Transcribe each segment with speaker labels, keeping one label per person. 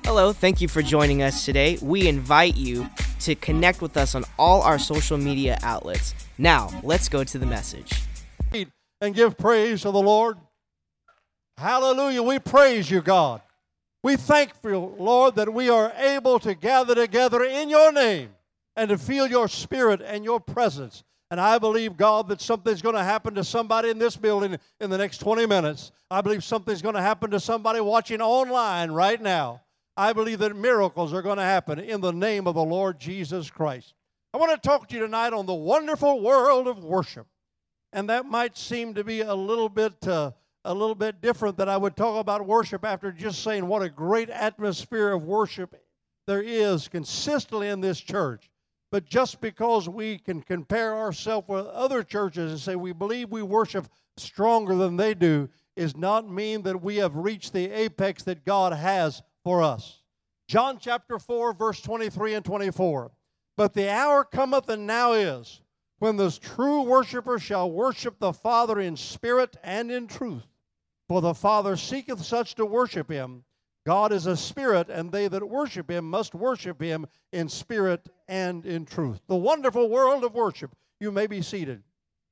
Speaker 1: Hello, thank you for joining us today. We invite you to connect with us on all our social media outlets. Now, let's go to the message.
Speaker 2: And give praise to the Lord. Hallelujah. We praise you, God. We thank you, Lord, that we are able to gather together in your name and to feel your spirit and your presence. And I believe, God, that something's going to happen to somebody in this building in the next 20 minutes. I believe something's going to happen to somebody watching online right now. I believe that miracles are going to happen in the name of the Lord Jesus Christ. I want to talk to you tonight on the wonderful world of worship. And that might seem to be a little bit different that I would talk about worship after just saying what a great atmosphere of worship there is consistently in this church. But just because we can compare ourselves with other churches and say we believe we worship stronger than they do does not mean that we have reached the apex that God has for us. John chapter 4, verse 23 and 24. But the hour cometh, and now is, when the true worshipers shall worship the Father in spirit and in truth. For the Father seeketh such to worship him. God is a spirit, and they that worship him must worship him in spirit and in truth. The wonderful world of worship. You may be seated.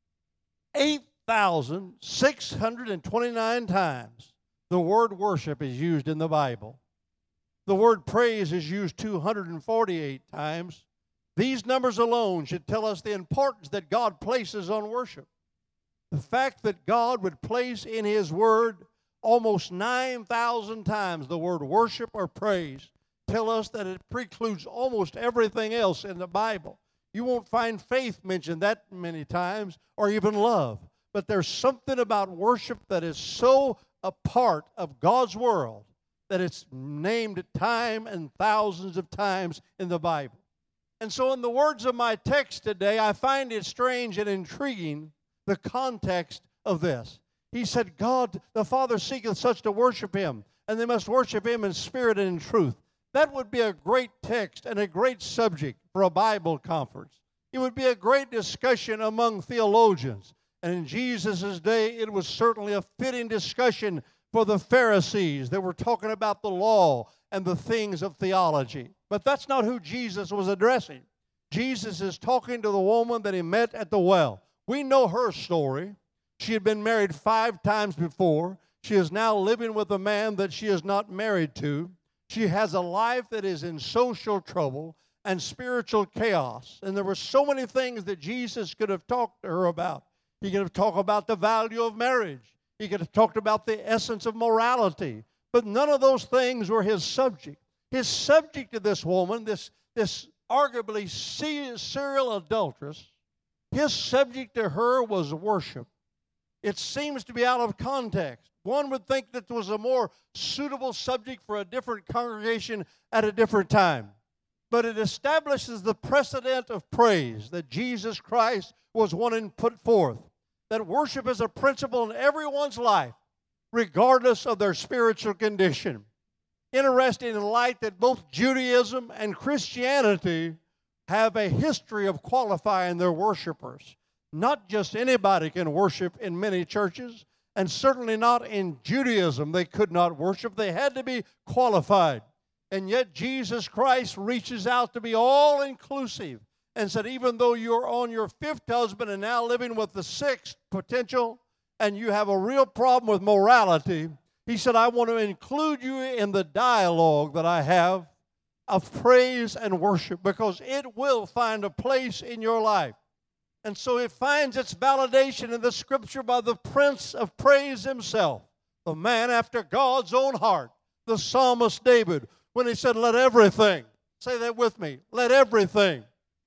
Speaker 2: 8,629 times the word worship is used in the Bible. The word praise is used 248 times. These numbers alone should tell us the importance that God places on worship. The fact that God would place in his word almost 9,000 times the word worship or praise tell us that it precludes almost everything else in the Bible. You won't find faith mentioned that many times or even love. But there's something about worship that is so a part of God's world that it's named time and thousands of times in the Bible. And so in the words of my text today, I find it strange and intriguing, the context of this. He said, God, the Father seeketh such to worship him, and they must worship him in spirit and in truth. That would be a great text and a great subject for a Bible conference. It would be a great discussion among theologians. And in Jesus' day, it was certainly a fitting discussion for the Pharisees that were talking about the law and the things of theology. But that's not who Jesus was addressing. Jesus is talking to the woman that he met at the well. We know her story. She had been married 5 times before. She is now living with a man that she is not married to. She has a life that is in social trouble and spiritual chaos. And there were so many things that Jesus could have talked to her about. He could have talked about the value of marriage. He could have talked about the essence of morality. But none of those things were his subject. His subject to this woman, this arguably serial adulteress, his subject to her was worship. It seems to be out of context. One would think that was a more suitable subject for a different congregation at a different time. But it establishes the precedent of praise that Jesus Christ was wanting to put forth. That worship is a principle in everyone's life, regardless of their spiritual condition. Interesting in light that both Judaism and Christianity have a history of qualifying their worshipers. Not just anybody can worship in many churches, and certainly not in Judaism. They could not worship. They had to be qualified. And yet Jesus Christ reaches out to be all-inclusive and said, even though you're on your 5th husband and now living with the 6th potential, and you have a real problem with morality, he said, I want to include you in the dialogue that I have of praise and worship, because it will find a place in your life. And so it finds its validation in the Scripture by the Prince of Praise himself, the man after God's own heart, the psalmist David, when he said, let everything, say that with me, let everything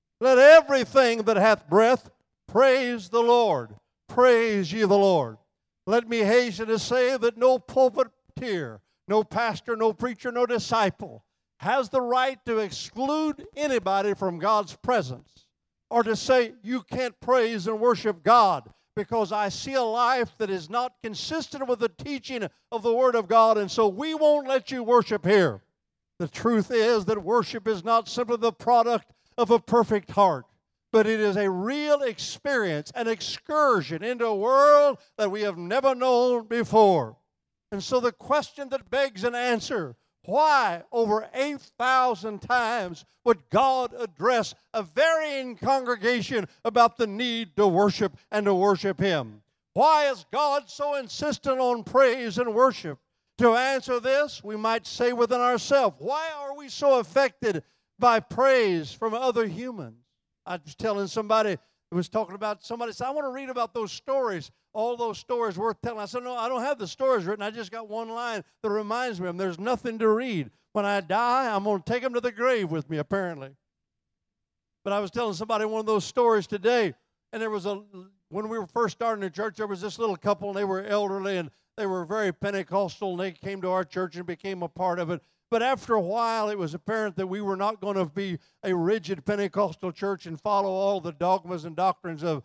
Speaker 2: that hath breath praise the Lord. Praise ye the Lord. Let me hasten to say that no pulpiteer, no pastor, no preacher, no disciple has the right to exclude anybody from God's presence, or to say you can't praise and worship God because I see a life that is not consistent with the teaching of the Word of God, and so we won't let you worship here. The truth is that worship is not simply the product of a perfect heart, but it is a real experience, an excursion into a world that we have never known before. And so the question that begs an answer, Why, over 8,000 times, would God address a varying congregation about the need to worship and to worship Him? Why is God so insistent on praise and worship? To answer this, we might say within ourselves, why are we so affected by praise from other humans? I was telling somebody, who was talking about, somebody said, I want to read about those stories, all those stories worth telling. I said, no, I don't have the stories written. I just got one line that reminds me of them. There's nothing to read. When I die, I'm going to take them to the grave with me, apparently. But I was telling somebody one of those stories today, and when we were first starting the church, there was this little couple, and they were elderly, and they were very Pentecostal, and they came to our church and became a part of it. But after a while, it was apparent that we were not going to be a rigid Pentecostal church and follow all the dogmas and doctrines of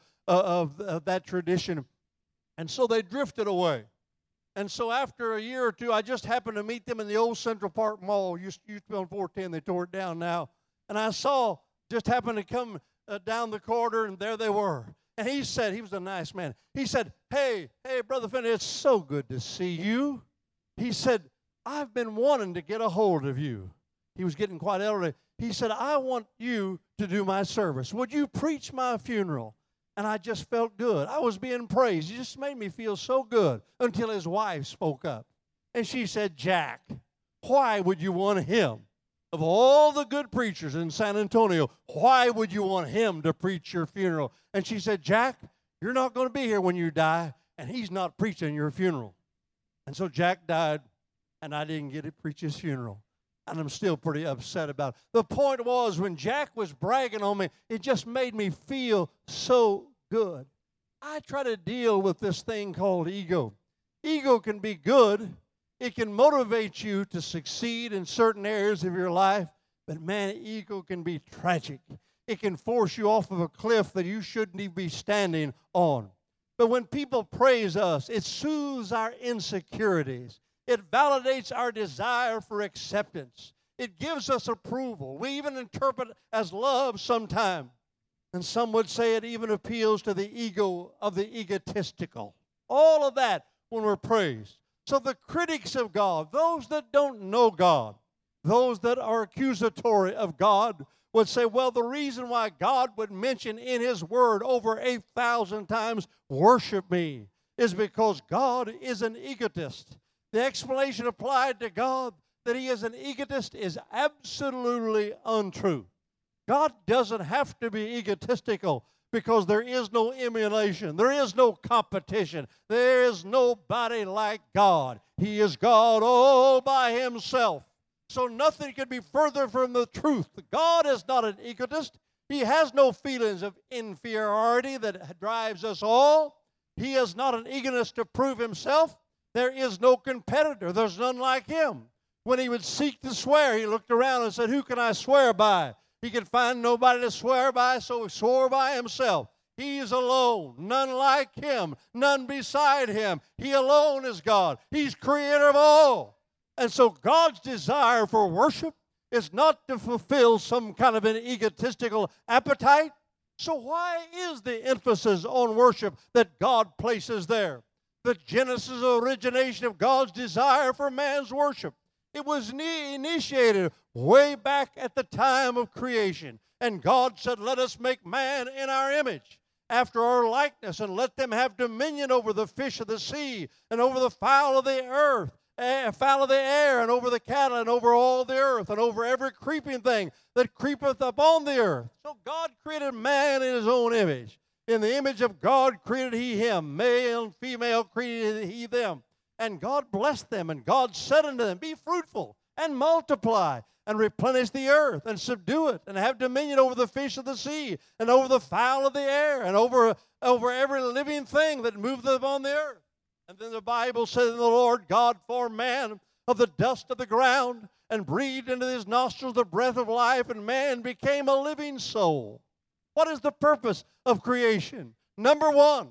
Speaker 2: that tradition. And so they drifted away. And so after a year or two, I just happened to meet them in the old Central Park Mall. Used to be on 410. They tore it down now. And I just happened to come down the corridor, and there they were. And he said, he was a nice man. He said, hey, Brother Finney, it's so good to see you. He said, I've been wanting to get a hold of you. He was getting quite elderly. He said, I want you to do my service. Would you preach my funeral? And I just felt good. I was being praised. It just made me feel so good until his wife spoke up. And she said, Jack, why would you want him? Of all the good preachers in San Antonio, why would you want him to preach your funeral? And she said, Jack, you're not going to be here when you die, and he's not preaching your funeral. And so Jack died, and I didn't get to preach his funeral. And I'm still pretty upset about it. The point was, when Jack was bragging on me, it just made me feel so good. I try to deal with this thing called ego. Ego can be good. It can motivate you to succeed in certain areas of your life. But man, ego can be tragic. It can force you off of a cliff that you shouldn't even be standing on. But when people praise us, it soothes our insecurities. It validates our desire for acceptance. It gives us approval. We even interpret it as love sometimes. And some would say it even appeals to the ego of the egotistical. All of that when we're praised. So the critics of God, those that don't know God, those that are accusatory of God, would say, well, the reason why God would mention in His Word over 8,000 times, worship me, is because God is an egotist. The explanation applied to God that He is an egotist is absolutely untrue. God doesn't have to be egotistical because there is no emulation. There is no competition. There is nobody like God. He is God all by Himself. So nothing could be further from the truth. God is not an egotist. He has no feelings of inferiority that drives us all. He is not an egotist to prove Himself. There is no competitor. There's none like Him. When He would seek to swear, He looked around and said, who can I swear by? He could find nobody to swear by, so He swore by Himself. He is alone, none like Him, none beside Him. He alone is God. He's creator of all. And so God's desire for worship is not to fulfill some kind of an egotistical appetite. So why is the emphasis on worship that God places there? The genesis or origination of God's desire for man's worship. It was initiated way back at the time of creation. And God said, let us make man in our image, after our likeness, and let them have dominion over the fish of the sea, and over the fowl of the earth, fowl of the air, and over the cattle, and over all the earth, and over every creeping thing that creepeth upon the earth. So God created man in His own image. In the image of God created He him. Male and female created He them. And God blessed them, and God said unto them, be fruitful, and multiply, and replenish the earth, and subdue it, and have dominion over the fish of the sea, and over the fowl of the air, and over every living thing that moveth upon the earth. And then the Bible says, the Lord God formed man of the dust of the ground, and breathed into his nostrils the breath of life, and man became a living soul. What is the purpose of creation? Number one,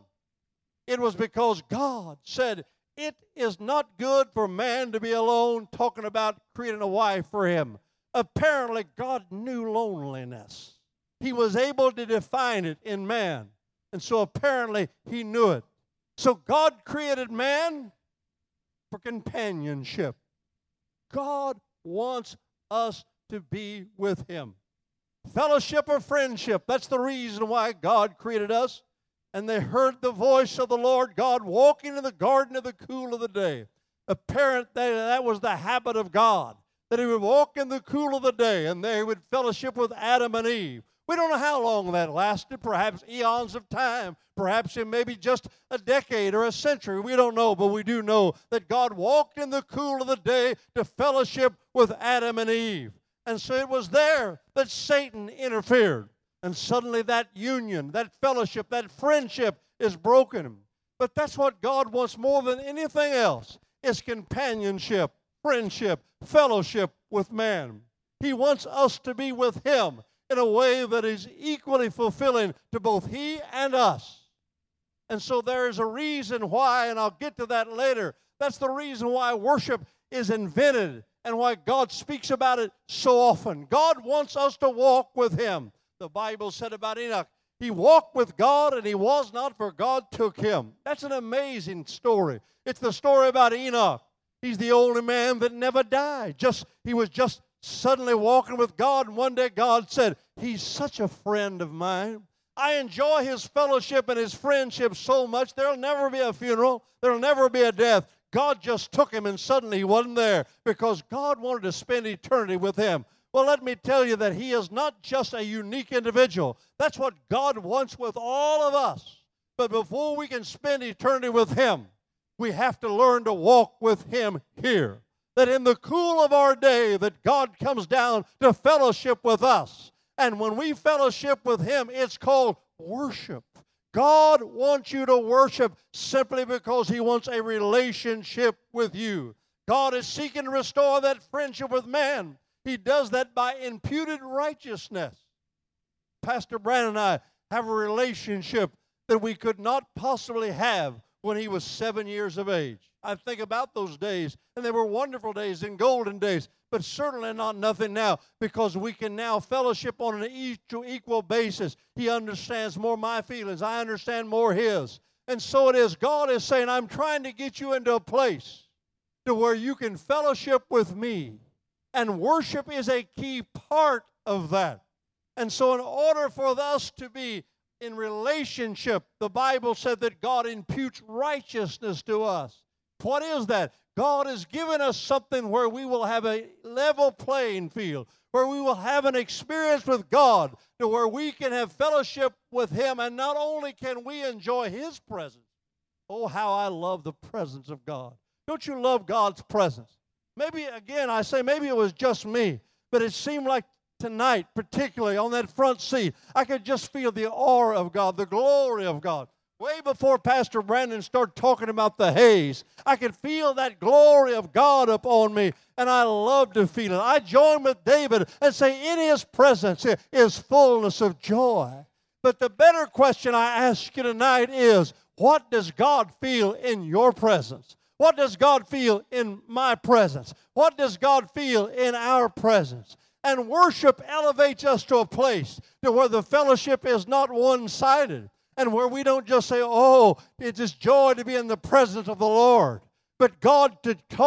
Speaker 2: it was because God said, it is not good for man to be alone, talking about creating a wife for him. Apparently, God knew loneliness. He was able to define it in man. And so apparently, He knew it. So God created man for companionship. God wants us to be with Him. Fellowship or friendship, that's the reason why God created us. And they heard the voice of the Lord God walking in the garden in the cool of the day. Apparent that was the habit of God, that He would walk in the cool of the day, and they would fellowship with Adam and Eve. We don't know how long that lasted, perhaps eons of time, perhaps it may be just a decade or a century. We don't know, but we do know that God walked in the cool of the day to fellowship with Adam and Eve. And so it was there that Satan interfered. And suddenly that union, that fellowship, that friendship is broken. But that's what God wants more than anything else, is companionship, friendship, fellowship with man. He wants us to be with Him in a way that is equally fulfilling to both He and us. And so there is a reason why, and I'll get to that later, that's the reason why worship is invented and why God speaks about it so often. God wants us to walk with Him. The Bible said about Enoch, he walked with God and he was not, for God took him. That's an amazing story. It's the story about Enoch. He's the only man that never died. He was just suddenly walking with God, and one day God said, he's such a friend of mine. I enjoy his fellowship and his friendship so much, there'll never be a funeral. There'll never be a death. God just took him, and suddenly he wasn't there because God wanted to spend eternity with him. Well, let me tell you that he is not just a unique individual. That's what God wants with all of us. But before we can spend eternity with him, we have to learn to walk with him here. That in the cool of our day, that God comes down to fellowship with us. And when we fellowship with him, it's called worship. God wants you to worship simply because he wants a relationship with you. God is seeking to restore that friendship with man. He does that by imputed righteousness. Pastor Brandon and I have a relationship that we could not possibly have when he was 7 years of age. I think about those days, and they were wonderful days and golden days, but certainly not nothing now, because we can now fellowship on an equal basis. He understands more my feelings. I understand more his. And so it is. God is saying, I'm trying to get you into a place to where you can fellowship with me. And worship is a key part of that. And so in order for us to be in relationship, the Bible said that God imputes righteousness to us. What is that? God has given us something where we will have a level playing field, where we will have an experience with God, to where we can have fellowship with him, and not only can we enjoy his presence. Oh, how I love the presence of God. Don't you love God's presence? Maybe, again, I say maybe it was just me, but it seemed like tonight, particularly on that front seat, I could just feel the aura of God, the glory of God. Way before Pastor Brandon started talking about the haze, I could feel that glory of God upon me, and I love to feel it. I join with David and say, in his presence is fullness of joy. But the better question I ask you tonight is, what does God feel in your presence? What does God feel in my presence? What does God feel in our presence? And worship elevates us to a place to where the fellowship is not one-sided, and where we don't just say, oh, it's just joy to be in the presence of the Lord. But God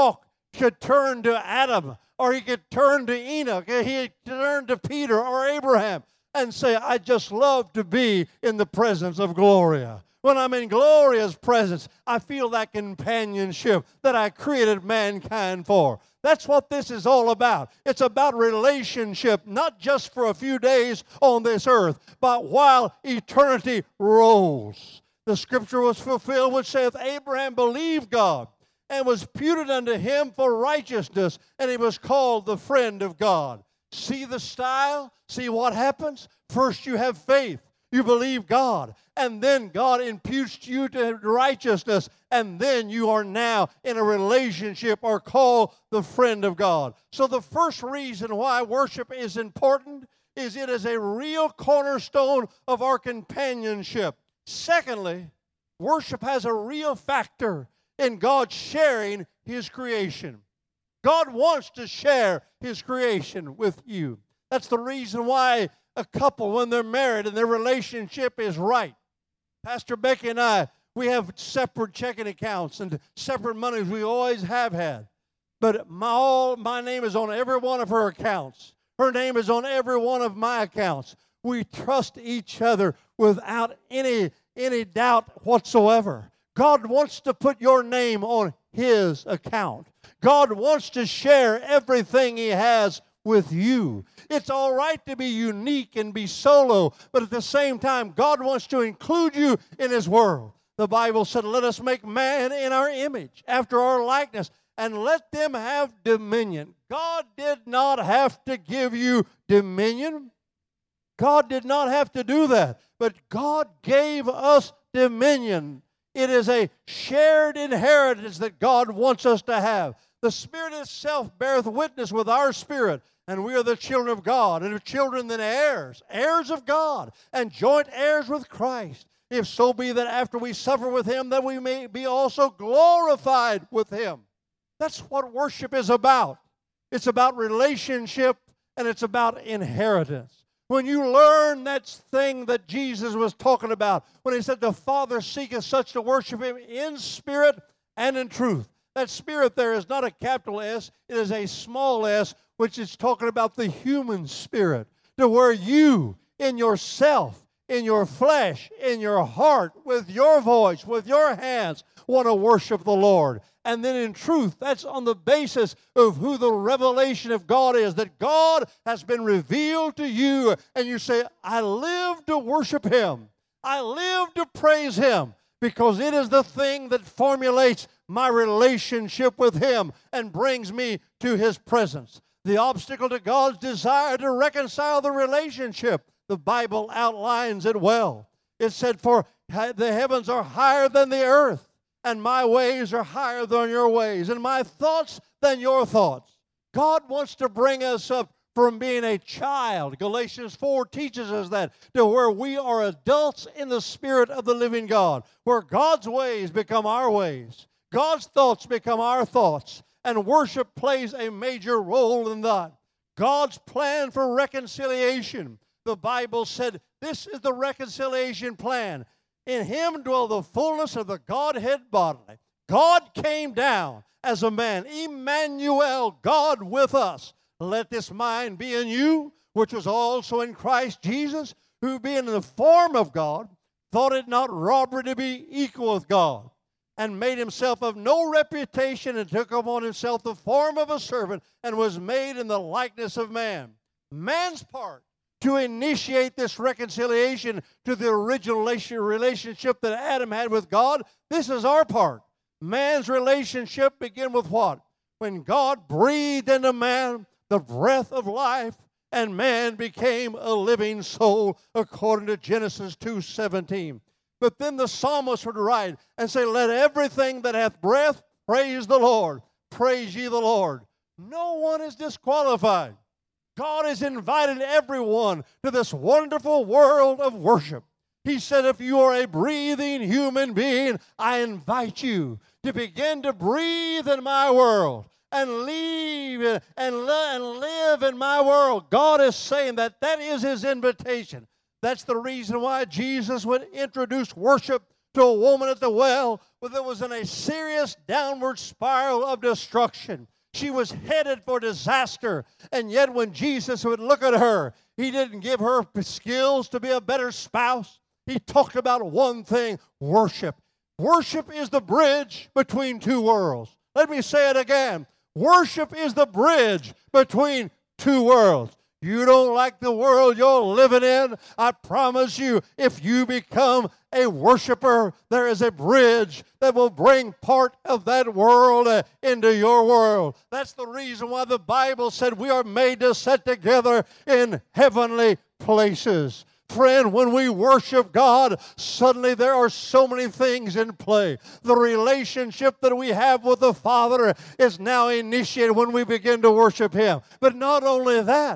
Speaker 2: could turn to Adam, or he could turn to Enoch, or he could turn to Peter or Abraham and say, I just love to be in the presence of Gloria. When I'm in Gloria's presence, I feel that companionship that I created mankind for. That's what this is all about. It's about relationship, not just for a few days on this earth, but while eternity rolls. The scripture was fulfilled which saith, Abraham believed God, and was imputed unto him for righteousness, and he was called the friend of God. See the style? See what happens? First you have faith. You believe God, and then God imputes you to righteousness, and then you are now in a relationship or called the friend of God. So the first reason why worship is important is it is a real cornerstone of our companionship. Secondly, worship has a real factor in God sharing his creation. God wants to share his creation with you. That's the reason why a couple, when they're married and their relationship is right. Pastor Becky and I, we have separate checking accounts and separate monies we always have had. but my name is on every one of her accounts. Her name is on every one of my accounts. We trust each other without any doubt whatsoever. God wants to put your name on His account. God wants to share everything He has with you. It's all right to be unique and be solo, but at the same time, God wants to include you in His world. The Bible said, let us make man in our image, after our likeness, and let them have dominion. God did not have to give you dominion. God did not have to do that, but God gave us dominion. It is a shared inheritance that God wants us to have. The Spirit itself beareth witness with our spirit, and we are the children of God, and if children, then heirs, heirs of God, and joint heirs with Christ. If so be that after we suffer with Him, that we may be also glorified with Him. That's what worship is about. It's about relationship, and it's about inheritance. When you learn that thing that Jesus was talking about, when He said, the Father seeketh such to worship Him in spirit and in truth. That spirit there is not a capital S, it is a small s, which is talking about the human spirit, to where you, in yourself, in your flesh, in your heart, with your voice, with your hands, want to worship the Lord. And then in truth, that's on the basis of who the revelation of God is, that God has been revealed to you, and you say, I live to worship Him. I live to praise Him, because it is the thing that formulates my relationship with Him and brings me to His presence. The obstacle to God's desire to reconcile the relationship, the Bible outlines it well. It said, for the heavens are higher than the earth, and my ways are higher than your ways, and my thoughts than your thoughts. God wants to bring us up from being a child. Galatians 4 teaches us that, to where we are adults in the Spirit of the living God, where God's ways become our ways, God's thoughts become our thoughts, and worship plays a major role in that. God's plan for reconciliation. The Bible said, this is the reconciliation plan. In Him dwell the fullness of the Godhead bodily. God came down as a man. Emmanuel, God with us. Let this mind be in you, which was also in Christ Jesus, who being in the form of God, thought it not robbery to be equal with God, and made Himself of no reputation, and took upon Himself the form of a servant, and was made in the likeness of man. Man's part to initiate this reconciliation to the original relationship that Adam had with God, this is our part. Man's relationship began with what? When God breathed into man the breath of life, and man became a living soul, according to Genesis 2:17. But then the psalmist would write and say, let everything that hath breath praise the Lord. Praise ye the Lord. No one is disqualified. God has invited everyone to this wonderful world of worship. He said, if you are a breathing human being, I invite you to begin to breathe in my world and leave and live in my world. God is saying that is His invitation. That's the reason why Jesus would introduce worship to a woman at the well when it was in a serious downward spiral of destruction. She was headed for disaster, and yet when Jesus would look at her, He didn't give her skills to be a better spouse. He talked about one thing, worship. Worship is the bridge between two worlds. Let me say it again. Worship is the bridge between two worlds. You don't like the world you're living in? I promise you, if you become a worshiper, there is a bridge that will bring part of that world into your world. That's the reason why the Bible said we are made to sit together in heavenly places. Friend, when we worship God, suddenly there are so many things in play. The relationship that we have with the Father is now initiated when we begin to worship Him. But not only that,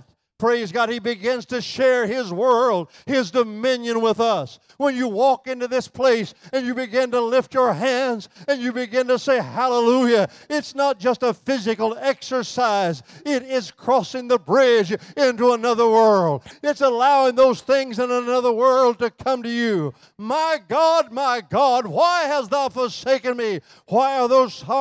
Speaker 2: praise God, He begins to share His world, His dominion with us. When you walk into this place and you begin to lift your hands and you begin to say hallelujah, it's not just a physical exercise. It is crossing the bridge into another world. It's allowing those things in another world to come to you. My God, why hast thou forsaken me? Why art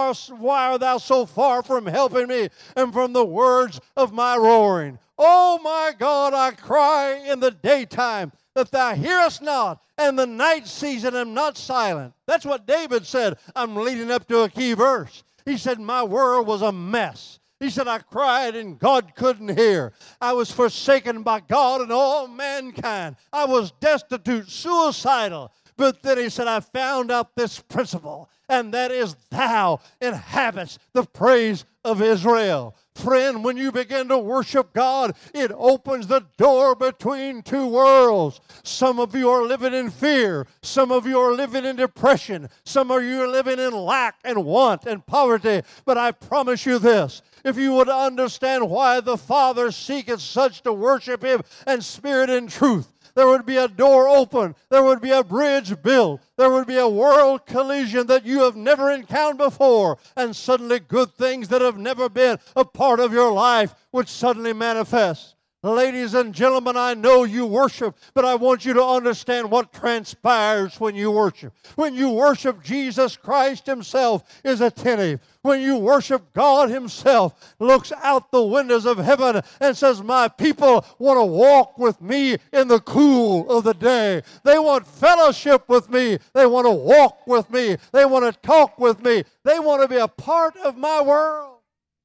Speaker 2: thou so far from helping me and from the words of my roaring? Oh my God, I cry in the daytime that thou hearest not, and the night season am not silent. That's what David said. I'm leading up to a key verse. He said, my world was a mess. He said, I cried and God couldn't hear. I was forsaken by God and all mankind. I was destitute, suicidal. But then he said, I found out this principle, and that is thou inhabits the praise of Israel. Friend, when you begin to worship God, it opens the door between two worlds. Some of you are living in fear. Some of you are living in depression. Some of you are living in lack and want and poverty. But I promise you this, if you would understand why the Father seeketh such to worship Him in spirit and truth, there would be a door open. There would be a bridge built. There would be a world collision that you have never encountered before. And suddenly good things that have never been a part of your life would suddenly manifest. Ladies and gentlemen, I know you worship, but I want you to understand what transpires when you worship. When you worship, Jesus Christ Himself is attentive. When you worship, God Himself looks out the windows of heaven and says, my people want to walk with me in the cool of the day. They want fellowship with me. They want to walk with me. They want to talk with me. They want to be a part of my world.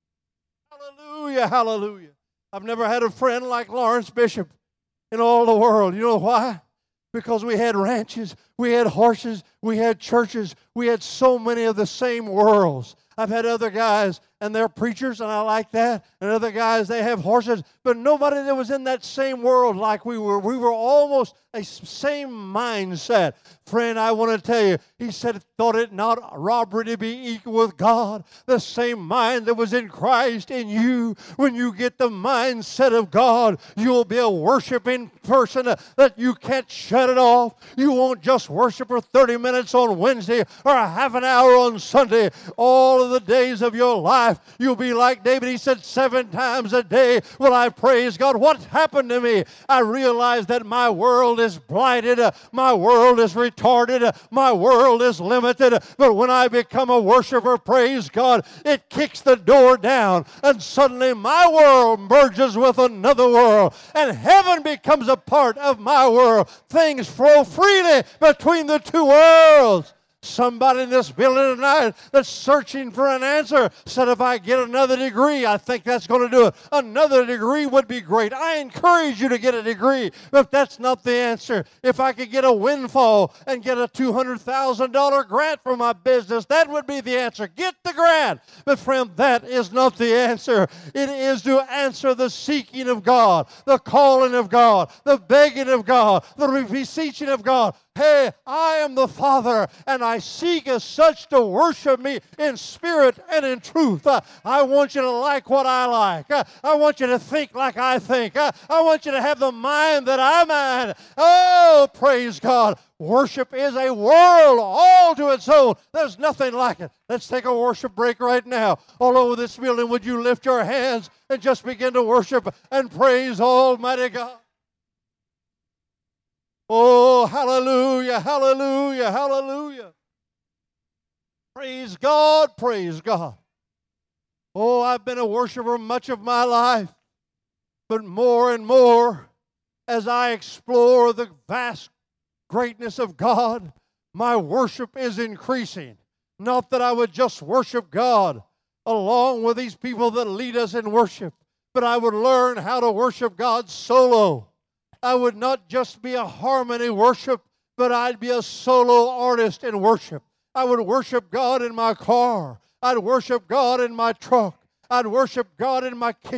Speaker 2: Hallelujah, hallelujah. I've never had a friend like Lawrence Bishop in all the world. You know why? Because we had ranches, we had horses, we had churches, we had so many of the same worlds. I've had other guys, and they're preachers, and I like that. And other guys, they have horses. But nobody that was in that same world like we were. We were almost a same mindset. Friend, I want to tell you, he said, thought it not robbery to be equal with God. The same mind that was in Christ in you. When you get the mindset of God, you'll be a worshiping person that you can't shut it off. You won't just worship for 30 minutes on Wednesday or a half an hour on Sunday. All of the days of your life, you'll be like David. He said, 7 times a day will I praise God. What happened to me? I realized that my world is blighted. My world is retarded. My world is limited. But when I become a worshiper, praise God, it kicks the door down. And suddenly my world merges with another world. And heaven becomes a part of my world. Things flow freely between the two worlds. Somebody in this building tonight that's searching for an answer said, if I get another degree, I think that's going to do it. Another degree would be great. I encourage you to get a degree, but that's not the answer. If I could get a windfall and get a $200,000 grant for my business, that would be the answer. Get the grant. But friend, that is not the answer. It is to answer the seeking of God, the calling of God, the begging of God, the beseeching of God. Hey, I am the Father, and I seek as such to worship me in spirit and in truth. I want you to like what I like. I want you to think like I think. I want you to have the mind that I mind. Oh, praise God. Worship is a world all to its own. There's nothing like it. Let's take a worship break right now. All over this building, would you lift your hands and just begin to worship and praise Almighty God? Oh, hallelujah, hallelujah, hallelujah. Praise God, praise God. Oh, I've been a worshiper much of my life, but more and more as I explore the vast greatness of God, my worship is increasing. Not that I would just worship God along with these people that lead us in worship, but I would learn how to worship God solo. I would not just be a harmony worship, but I'd be a solo artist in worship. I would worship God in my car. I'd worship God in my truck. I'd worship God in my kitchen.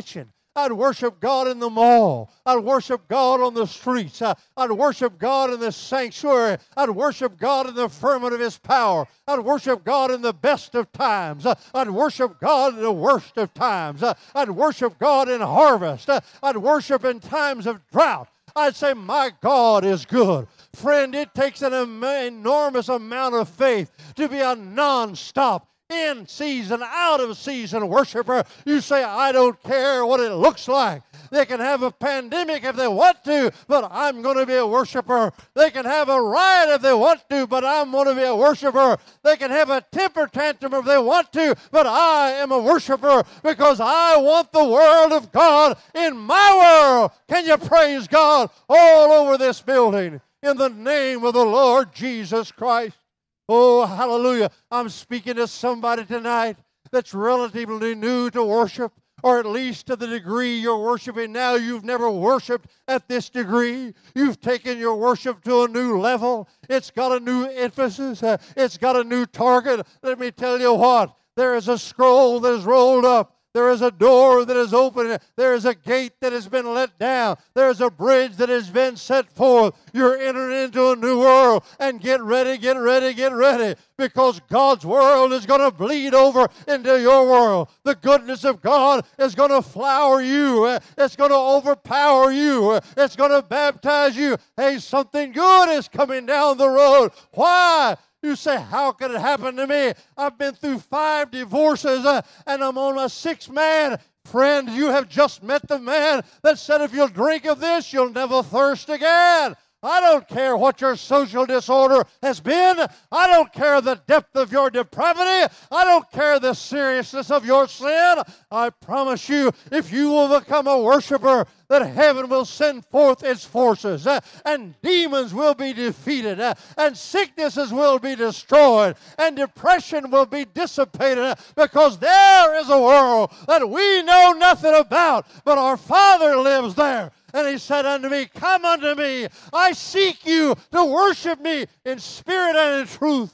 Speaker 2: I'd worship God in the mall. I'd worship God on the streets. I'd worship God in the sanctuary. I'd worship God in the firmament of His power. I'd worship God in the best of times. I'd worship God in the worst of times. I'd worship God in harvest. I'd worship in times of drought. I'd say, my God is good. Friend, it takes an enormous amount of faith to be a non-stop, in season, out of season worshiper. You say, I don't care what it looks like. They can have a pandemic if they want to, but I'm going to be a worshiper. They can have a riot if they want to, but I'm going to be a worshiper. They can have a temper tantrum if they want to, but I am a worshiper because I want the world of God in my world. Can you praise God all over this building in the name of the Lord Jesus Christ? Oh, hallelujah. I'm speaking to somebody tonight that's relatively new to worship, or at least to the degree you're worshiping now. You've never worshiped at this degree. You've taken your worship to a new level. It's got a new emphasis. It's got a new target. Let me tell you what. There is a scroll that is rolled up. There is a door that is open. There is a gate that has been let down. There is a bridge that has been set forth. You're entering into a new world. And get ready, get ready, get ready. Because God's world is going to bleed over into your world. The goodness of God is going to flower you. It's going to overpower you. It's going to baptize you. Hey, something good is coming down the road. Why? You say, how could it happen to me? I've been through 5 divorces and I'm on my 6th man. Friend, you have just met the man that said if you'll drink of this, you'll never thirst again. I don't care what your social disorder has been. I don't care the depth of your depravity. I don't care the seriousness of your sin. I promise you, if you will become a worshiper, that heaven will send forth its forces, and demons will be defeated, and sicknesses will be destroyed, and depression will be dissipated, because there is a world that we know nothing about, but our Father lives there. And He said unto me, come unto me. I seek you to worship me in spirit and in truth.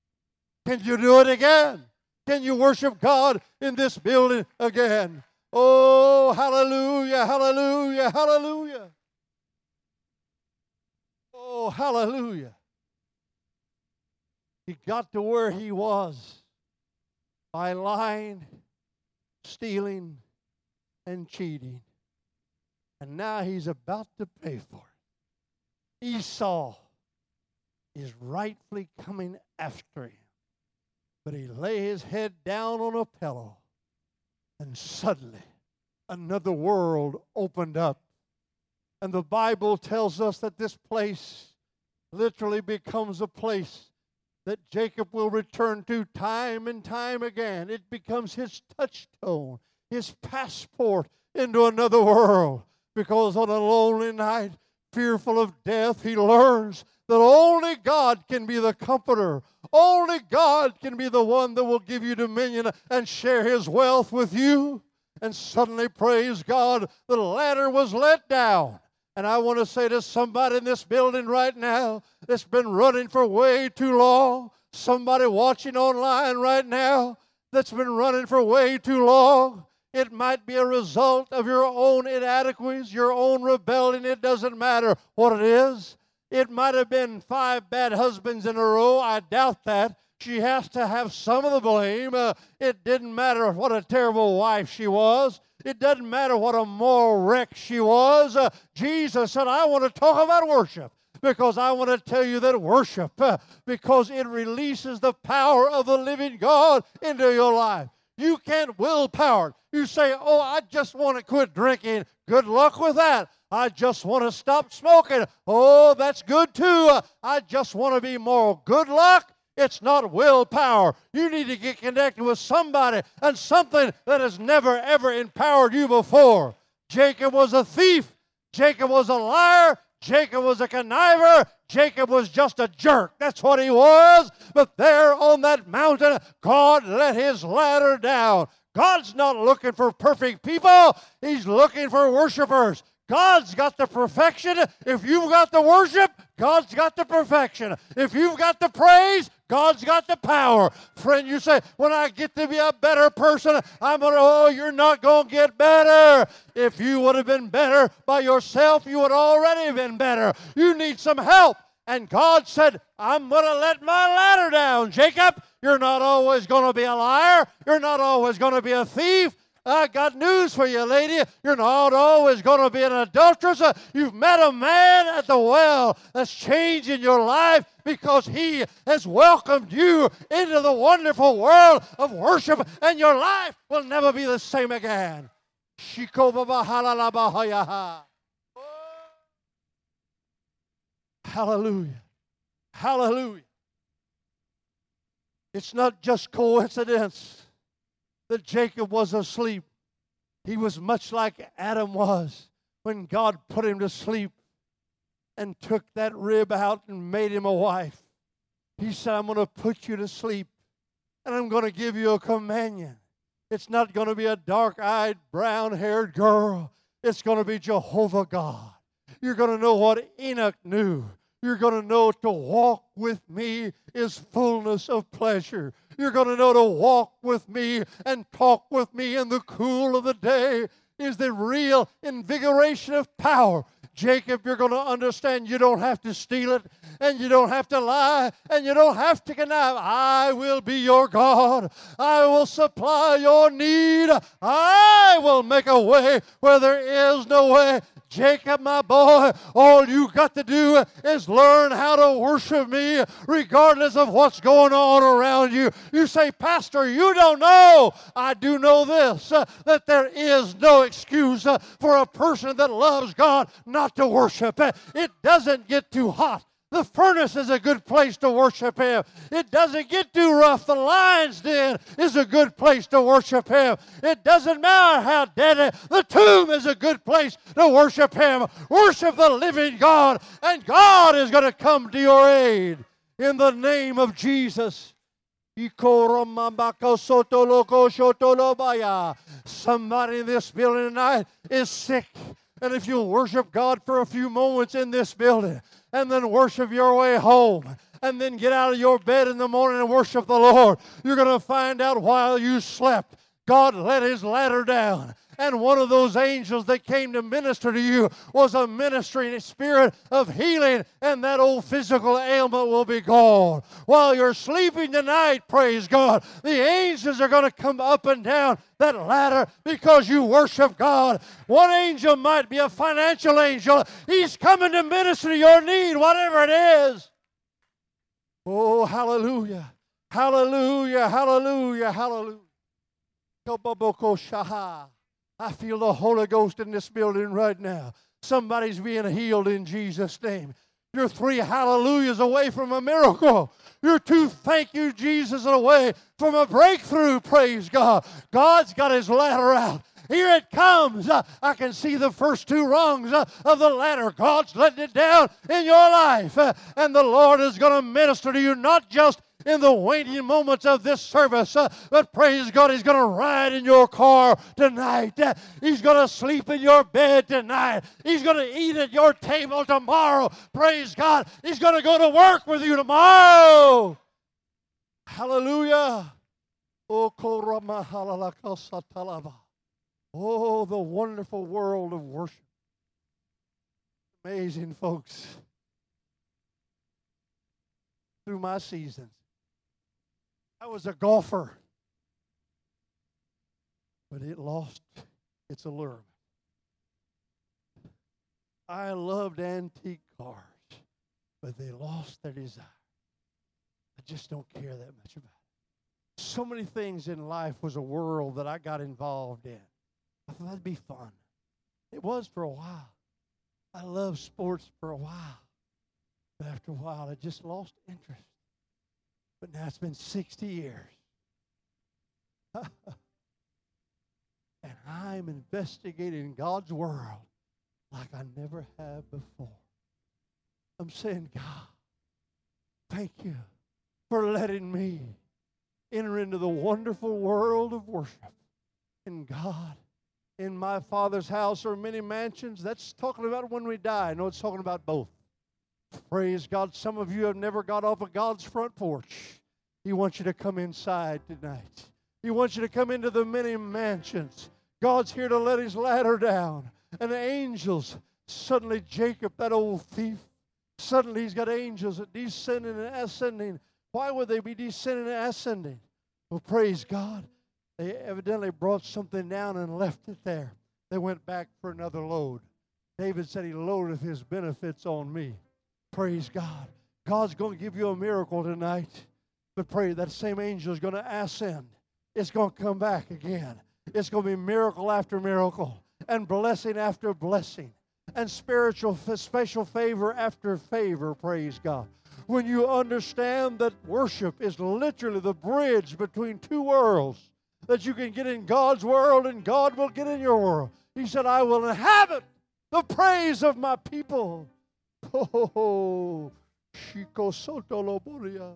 Speaker 2: Can you do it again? Can you worship God in this building again? Oh, hallelujah, hallelujah, hallelujah. Oh, hallelujah. He got to where he was by lying, stealing, and cheating. And now he's about to pay for it. Esau is rightfully coming after him. But he lay his head down on a pillow. And suddenly, another world opened up. And the Bible tells us that this place literally becomes a place that Jacob will return to time and time again. It becomes his touchstone, his passport into another world. Because on a lonely night, fearful of death, he learns that only God can be the comforter. Only God can be the one that will give you dominion and share His wealth with you. And suddenly, praise God, the ladder was let down. And I want to say to somebody in this building right now that's been running for way too long, somebody watching online right now that's been running for way too long, it might be a result of your own inadequacies, your own rebellion. It doesn't matter what it is. It might have been 5 bad husbands in a row. I doubt that. She has to have some of the blame. It didn't matter what a terrible wife she was. It doesn't matter what a moral wreck she was. Jesus said, I want to talk about worship. Because I want to tell you that worship, because it releases the power of the living God into your life. You can't willpower it. You say, oh, I just want to quit drinking. Good luck with that. I just want to stop smoking. Oh, that's good too. I just want to be moral. Good luck. It's not willpower. You need to get connected with somebody and something that has never, ever empowered you before. Jacob was a thief. Jacob was a liar. Jacob was a conniver. Jacob was just a jerk. That's what he was. But there on that mountain, God let His ladder down. God's not looking for perfect people. He's looking for worshipers. God's got the perfection. If you've got the worship, God's got the perfection. If you've got the praise, God's got the power. Friend, you say, when I get to be a better person, you're not going to get better. If you would have been better by yourself, you would already have been better. You need some help. And God said, I'm going to let my ladder down. Jacob, you're not always going to be a liar. You're not always going to be a thief. I got news for you, lady. You're not always going to be an adulteress. You've met a man at the well that's changing your life because he has welcomed you into the wonderful world of worship, and your life will never be the same again. Hallelujah. Hallelujah. It's not just coincidence that Jacob was asleep. He was much like Adam was when God put him to sleep and took that rib out and made him a wife. He said, I'm going to put you to sleep, and I'm going to give you a companion. It's not going to be a dark-eyed, brown-haired girl. It's going to be Jehovah God. You're going to know what Enoch knew. You're going to know to walk with me is fullness of pleasure. You're going to know to walk with me and talk with me in the cool of the day is the real invigoration of power. Jacob, you're going to understand you don't have to steal it, and you don't have to lie, and you don't have to connive. I will be your God. I will supply your need. I will make a way where there is no way. Jacob, my boy, all you got to do is learn how to worship me regardless of what's going on around you. You say, Pastor, you don't know. I do know this, that there is no excuse for a person that loves God not to worship. It doesn't get too hot. The furnace is a good place to worship Him. It doesn't get too rough. The lion's den is a good place to worship Him. It doesn't matter how dead. The tomb is a good place to worship Him. Worship the living God, and God is going to come to your aid in the name of Jesus. Somebody in this building tonight is sick. And if you worship God for a few moments in this building, and then worship your way home, and then get out of your bed in the morning and worship the Lord, you're going to find out while you slept, God let His ladder down. And one of those angels that came to minister to you was a ministering spirit of healing, and that old physical ailment will be gone. While you're sleeping tonight, praise God, the angels are going to come up and down that ladder because you worship God. One angel might be a financial angel. He's coming to minister to your need, whatever it is. Oh, hallelujah. Hallelujah, hallelujah, hallelujah. I feel the Holy Ghost in this building right now. Somebody's being healed in Jesus' name. You're 3 hallelujahs away from a miracle. You're 2 thank you, Jesus, away from a breakthrough, praise God. God's got His ladder out. Here it comes. I can see the first 2 rungs of the ladder. God's letting it down in your life. And the Lord is going to minister to you, not just in the waiting moments of this service, but praise God, He's going to ride in your car tonight. He's going to sleep in your bed tonight. He's going to eat at your table tomorrow. Praise God. He's going to go to work with you tomorrow. Hallelujah. Oh, the wonderful world of worship. Amazing, folks. Through my seasons, I was a golfer, but it lost its allure. I loved antique cars, but they lost their desire. I just don't care that much about it. So many things in life was a world that I got involved in. I thought that'd be fun. It was for a while. I loved sports for a while. But after a while, I just lost interest. But now it's been 60 years. And I'm investigating God's world like I never have before. I'm saying, God, thank you for letting me enter into the wonderful world of worship. And God, in my Father's house are many mansions. That's talking about when we die. No, it's talking about both. Praise God. Some of you have never got off of God's front porch. He wants you to come inside tonight. He wants you to come into the many mansions. God's here to let His ladder down. And the angels, suddenly Jacob, that old thief, suddenly he's got angels that descending and ascending. Why would they be descending and ascending? Well, praise God. They evidently brought something down and left it there. They went back for another load. David said He loadeth His benefits on me. Praise God. God's going to give you a miracle tonight. But pray that same angel is going to ascend. It's going to come back again. It's going to be miracle after miracle and blessing after blessing and spiritual special favor after favor, praise God. When you understand that worship is literally the bridge between two worlds, that you can get in God's world and God will get in your world. He said, I will inhabit the praise of my people. Oh, Chico Soto Loboria.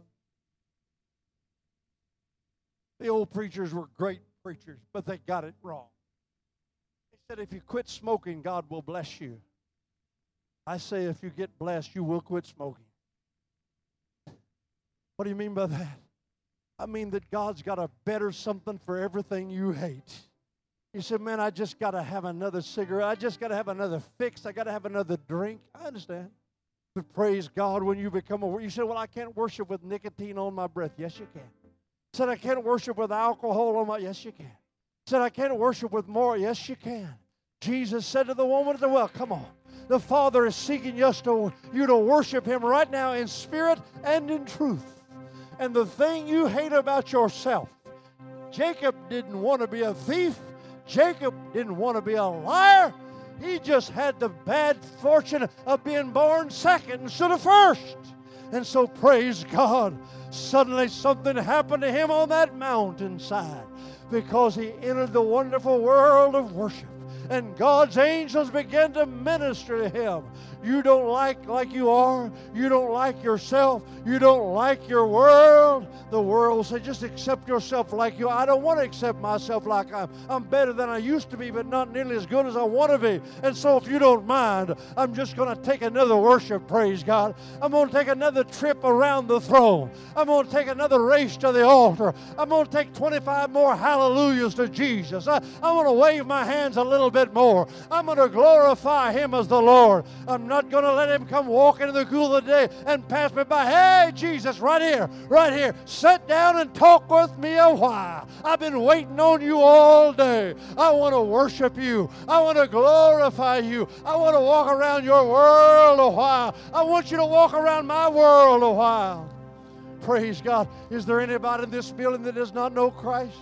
Speaker 2: The old preachers were great preachers, but they got it wrong. They said if you quit smoking, God will bless you. I say if you get blessed, you will quit smoking. What do you mean by that? I mean that God's got a better something for everything you hate. You said, man, I just got to have another cigarette. I just got to have another fix. I got to have another drink. I understand. But praise God, when you become a... You said, well, I can't worship with nicotine on my breath. Yes, you can. Said, I can't worship with alcohol on my... Yes, you can. Said, I can't worship with more. Yes, you can. Jesus said to the woman at the well, come on. The Father is seeking you to worship Him right now in spirit and in truth. And the thing you hate about yourself, Jacob didn't want to be a thief. Jacob didn't want to be a liar. He just had the bad fortune of being born second instead of first. And so praise God, suddenly something happened to him on that mountainside because he entered the wonderful world of worship. And God's angels began to minister to him. You don't like you are. You don't like yourself. You don't like your world. The world says, just accept yourself like you are. I don't want to accept myself like I'm better than I used to be, but not nearly as good as I want to be. And so if you don't mind, I'm just going to take another worship, praise God. I'm going to take another trip around the throne. I'm going to take another race to the altar. I'm going to take 25 more hallelujahs to Jesus. I'm going to wave my hands a little bit more. I'm going to glorify Him as the Lord. I'm not going to let Him come walking in the cool of the day and pass me by. Hey, Jesus, right here. Sit down and talk with me a while. I've been waiting on you all day. I want to worship you. I want to glorify you. I want to walk around your world a while. I want you to walk around my world a while. Praise God. Is there anybody in this building that does not know Christ?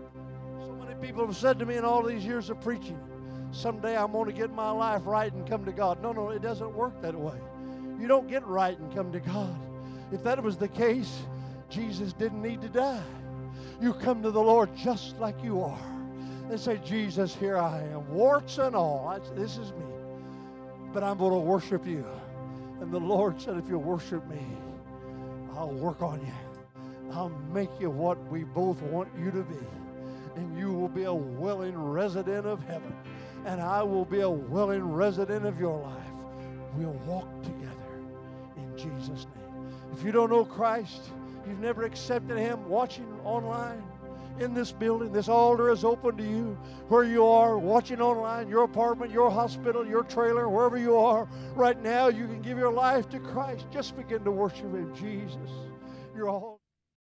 Speaker 2: So many people have said to me in all these years of preaching, someday I'm going to get my life right and come to God. No, it doesn't work that way. You don't get right and come to God. If that was the case, Jesus didn't need to die. You come to the Lord just like you are and say, Jesus, here I am, warts and all. This is me. But I'm going to worship you. And the Lord said, if you worship me, I'll work on you. I'll make you what we both want you to be. And you will be a willing resident of heaven. And I will be a willing resident of your life. We'll walk together in Jesus' name. If you don't know Christ, you've never accepted Him, watching online in this building, this altar is open to you. Where you are, watching online, your apartment, your hospital, your trailer, wherever you are, right now you can give your life to Christ. Just begin to worship Him. Jesus, you're all...